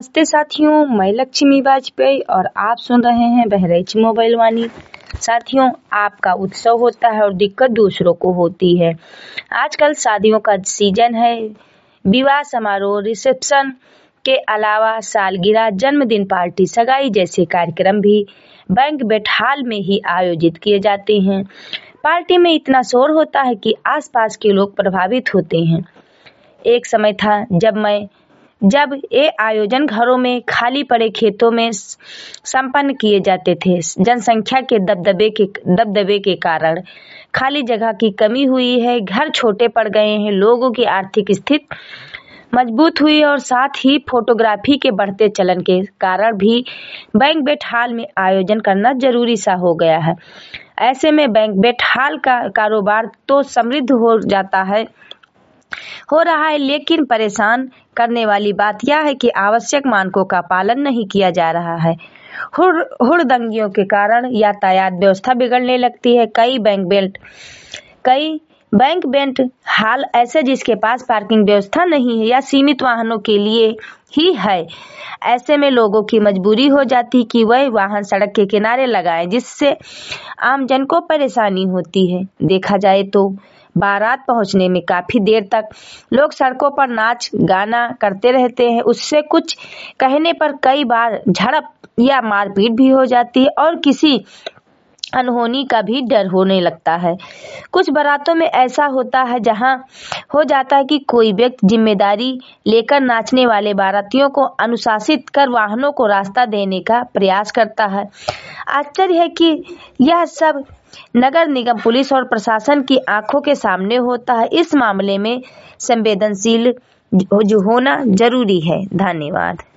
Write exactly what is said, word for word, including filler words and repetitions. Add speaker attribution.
Speaker 1: नमस्ते साथियों, मैं लक्ष्मी वाजपेयी और आप सुन रहे हैं बहरेच मोबाइल वाणी। साथियों, आपका उत्सव होता है और दिक्कत दूसरों को होती है। आजकल शादियों का सीजन है। विवाह समारोह, रिसेप्शन के अलावा सालगिरह, जन्मदिन पार्टी, सगाई जैसे कार्यक्रम भी बैंक्वेट हॉल में ही आयोजित किए जाते हैं। पार्टी में इतना शोर होता है कि आसपास के लोग प्रभावित होते हैं। एक समय था जब मैं जब ये आयोजन घरों में, खाली पड़े खेतों में संपन्न किए जाते थे। जनसंख्या के दबदबे के दबदबे के कारण खाली जगह की कमी हुई है, घर छोटे पड़ गए हैं, लोगों की आर्थिक स्थिति मजबूत हुई और साथ ही फोटोग्राफी के बढ़ते चलन के कारण भी बैंक्वेट हॉल में आयोजन करना जरूरी सा हो गया है। ऐसे में बैंक्वेट हॉल का कारोबार तो समृद्ध हो जाता है हो रहा है, लेकिन परेशान करने वाली बात यह है कि आवश्यक मानकों का पालन नहीं किया जा रहा है। हुड़ हुड़दंगियों के कारण यातायात व्यवस्था बिगड़ने लगती है। कई बैंक्वेट कई बैंक्वेट हॉल ऐसे जिसके पास पार्किंग व्यवस्था नहीं है या सीमित वाहनों के लिए ही है। ऐसे में लोगों की मजबूरी हो जाती कि वह वाहन सड़क के किनारे लगाएं, जिससे आमजन को परेशानी होती है। देखा जाए तो बारात पहुंचने में काफी देर तक लोग सड़कों पर नाच गाना करते रहते हैं। उससे कुछ कहने पर कई बार झड़प या मारपीट भी हो जाती है और किसी अनहोनी का भी डर होने लगता है। कुछ बारातों में ऐसा होता है जहां हो जाता है कि कोई व्यक्ति जिम्मेदारी लेकर नाचने वाले बारातियों को अनुशासित कर वाहनों को रास्ता देने का प्रयास करता है। आश्चर्य है कि यह सब नगर निगम, पुलिस और प्रशासन की आंखों के सामने होता है। इस मामले में संवेदनशील जो होना जरूरी है। धन्यवाद।